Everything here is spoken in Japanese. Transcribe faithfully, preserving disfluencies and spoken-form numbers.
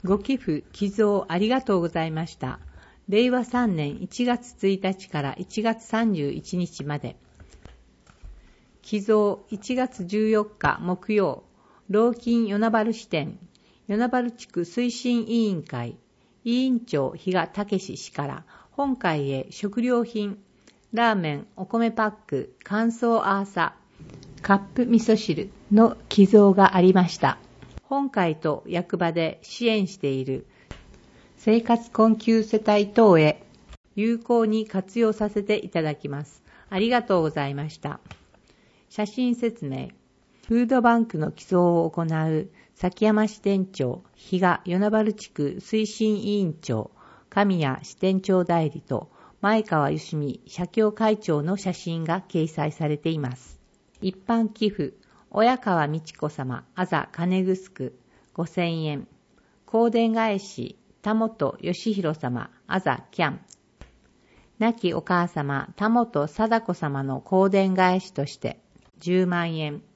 ご寄付、寄贈ありがとうございました。れいわさんねんいちがつついたちからいちがつさんじゅういちにちまで。寄贈いちがつじゅうよっか木曜、老金与那原支店、与那原地区推進委員会、委員長比嘉武氏から本会へ食料品、ラーメン、お米パック、乾燥アーサ、カップ味噌汁の寄贈がありました。本会と役場で支援している生活困窮世帯等へ有効に活用させていただきます。ありがとうございました。写真説明。フードバンクの寄贈を行う崎山支店長、比嘉与那原地区推進委員長、神谷支店長代理と前川よしみ社協会長の写真が掲載されています。一般寄付、親川美智子様、あざ金城ごせんえん。香典返し、田本義弘様、あざキャン。亡きお母様、田本貞子様の香典返しとしてじゅうまんえん。